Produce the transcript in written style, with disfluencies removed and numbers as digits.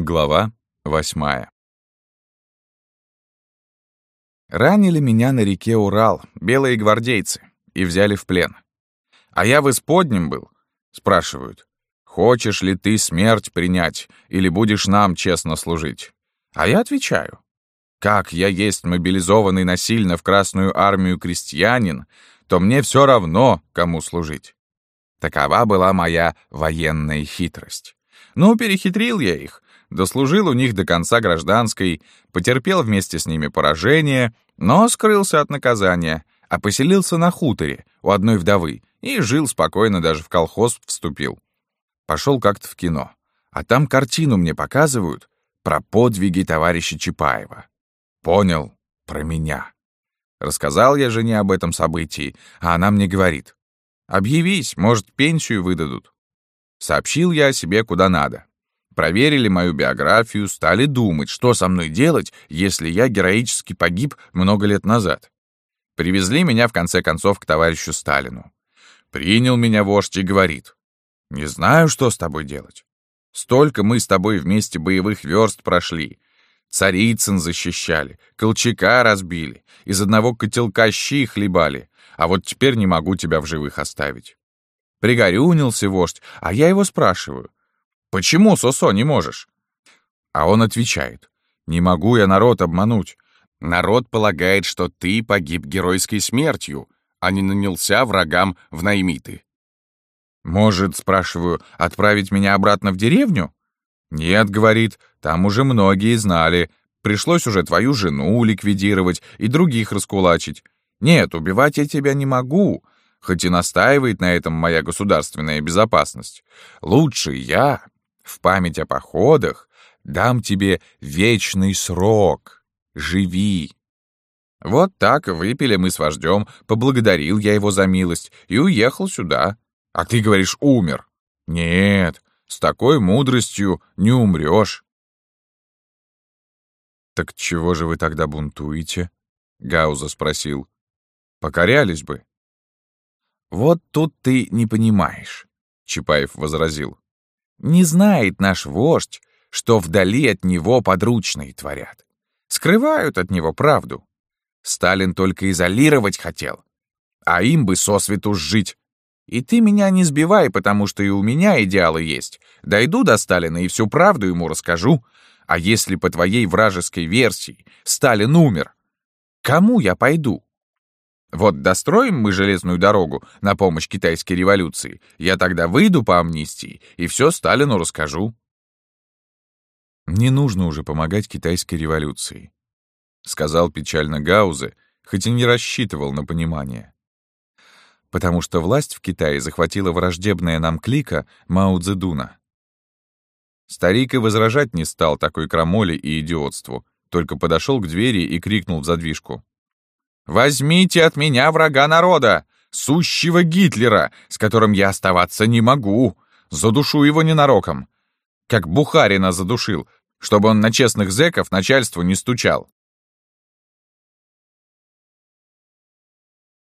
Глава 8. Ранили меня на реке Урал белые гвардейцы и взяли в плен. А я в исподнем был. Спрашивают: «Хочешь ли ты смерть принять или будешь нам честно служить?» А я отвечаю: «Как я есть мобилизованный насильно в Красную армию крестьянин, то мне все равно, кому служить». Такова была моя военная хитрость. Ну, перехитрил я их, дослужил у них до конца гражданской, потерпел вместе с ними поражение, но скрылся от наказания, а поселился на хуторе у одной вдовы и жил спокойно, даже в колхоз вступил. Пошел как-то в кино, а там картину мне показывают про подвиги товарища Чапаева. Понял, про меня. Рассказал я жене об этом событии, а она мне говорит: «Объявись, может, пенсию выдадут». Сообщил я о себе куда надо. Проверили мою биографию, стали думать, что со мной делать, если я героически погиб много лет назад. Привезли меня, в конце концов, к товарищу Сталину. Принял меня вождь и говорит: «Не знаю, что с тобой делать. Столько мы с тобой вместе боевых верст прошли. Царицын защищали, Колчака разбили, из одного котелка щи хлебали, а вот теперь не могу тебя в живых оставить». Пригорюнился вождь, а я его спрашиваю: «Почему, Сосо, не можешь?» А он отвечает: «Не могу я народ обмануть. Народ полагает, что ты погиб геройской смертью, а не нанялся врагам в наймиты». «Может, — спрашиваю, — отправить меня обратно в деревню?» «Нет, — говорит, — там уже многие знали. Пришлось уже твою жену ликвидировать и других раскулачить. Нет, убивать я тебя не могу, хоть и настаивает на этом моя государственная безопасность. Лучше я, в память о походах, дам тебе вечный срок. Живи». Вот так выпили мы с вождем, поблагодарил я его за милость и уехал сюда. А ты говоришь, умер. Нет, с такой мудростью не умрешь. «Так чего же вы тогда бунтуете?» — Гауза спросил. «Покорялись бы». «Вот тут ты не понимаешь», — Чапаев возразил. «Не знает наш вождь, что вдали от него подручные творят. Скрывают от него правду. Сталин только изолировать хотел, а им бы сосвету жить. И ты меня не сбивай, потому что и у меня идеалы есть. Дойду до Сталина и всю правду ему расскажу. А если по твоей вражеской версии Сталин умер, кому я пойду? Вот достроим мы железную дорогу на помощь китайской революции, я тогда выйду по амнистии и все Сталину расскажу». «Не нужно уже помогать китайской революции», — сказал печально Гаузе, хоть и не рассчитывал на понимание. «Потому что власть в Китае захватила враждебная нам клика Мао Цзэдуна». Старик и возражать не стал такой крамоле и идиотству, только подошел к двери и крикнул в задвижку: «Возьмите от меня врага народа, сущего Гитлера, с которым я оставаться не могу. Задушу его ненароком, как Бухарина задушил, чтобы он на честных зэков начальству не стучал».